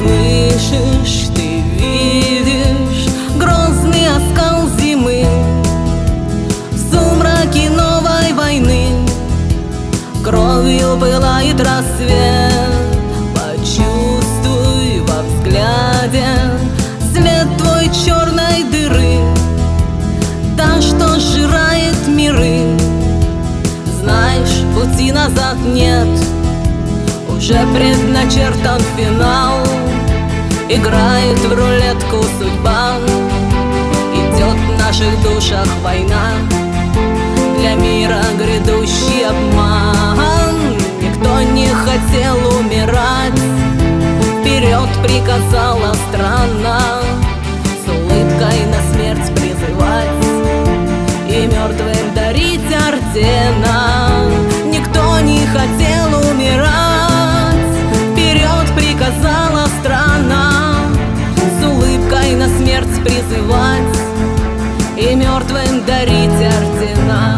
слышишь, ты видишь грозный оскал зимы в сумраке новой войны. Кровью пылает рассвет, почувствуй во взгляде свет твой черной дыры, та, что сжирает миры. Знаешь, пути назад нет, уже предначертан финал. Играет в рулетку судьба, идет в наших душах война. Для мира грядущий обман, никто не хотел умирать. Вперед приказала страна с улыбкой на смерть призывать и мертвым дарить ордена. Никто не хотел умирать. Вперед приказала страна с улыбкой на смерть призывать и мертвым дарить ордена.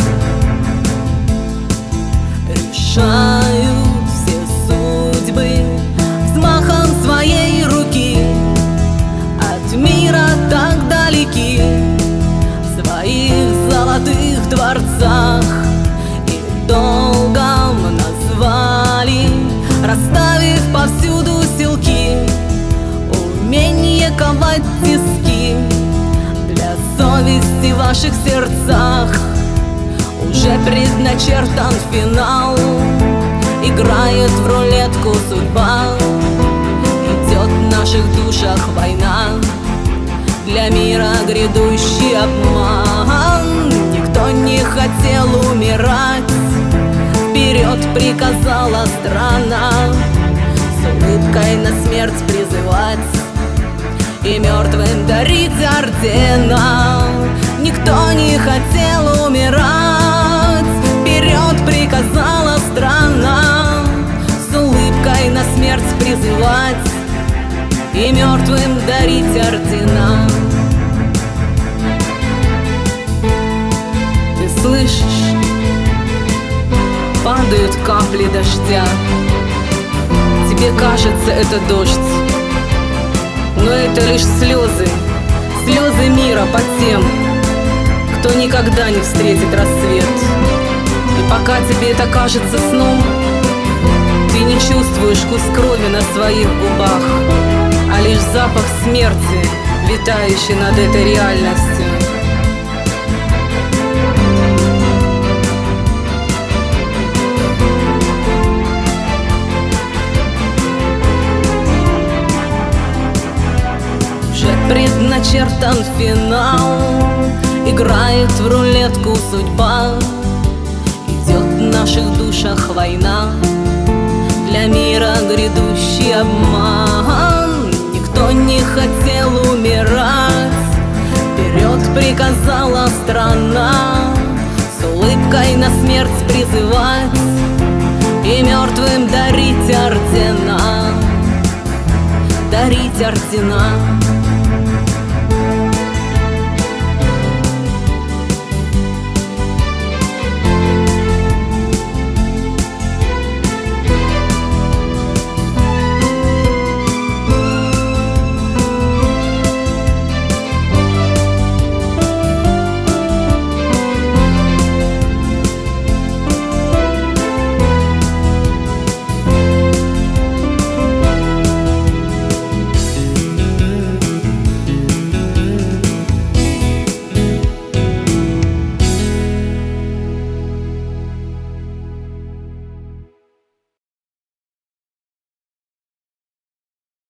Решают все судьбы взмахом своей руки, от мира так далеки, в своих золотых дворцах. И долгом назвали, расставив повсюду селки, умение ковать тиски. Для совести в ваших сердцах уже предначертан финал. Играет в рулетку судьба, идет в наших душах война. Для мира грядущий обман, никто не хотел умирать. Вперед приказала страна с улыбкой на смерть призывать и мертвым дарить ордена. Никто не хотел умирать. Вперед приказала страна с улыбкой на смерть призывать и мертвым дарить ордена. Ты слышишь? Падают капли дождя. Тебе кажется, это дождь, но это лишь слезы, слезы мира по тем, кто никогда не встретит рассвет. И пока тебе это кажется сном, ты не чувствуешь вкус крови на своих губах, а лишь запах смерти, витающий над этой реальностью. Предначертан финал, играет в рулетку судьба, идет в наших душах война. Для мира грядущий обман, никто не хотел умирать. Вперед приказала страна с улыбкой на смерть призывать и мертвым дарить ордена, дарить ордена.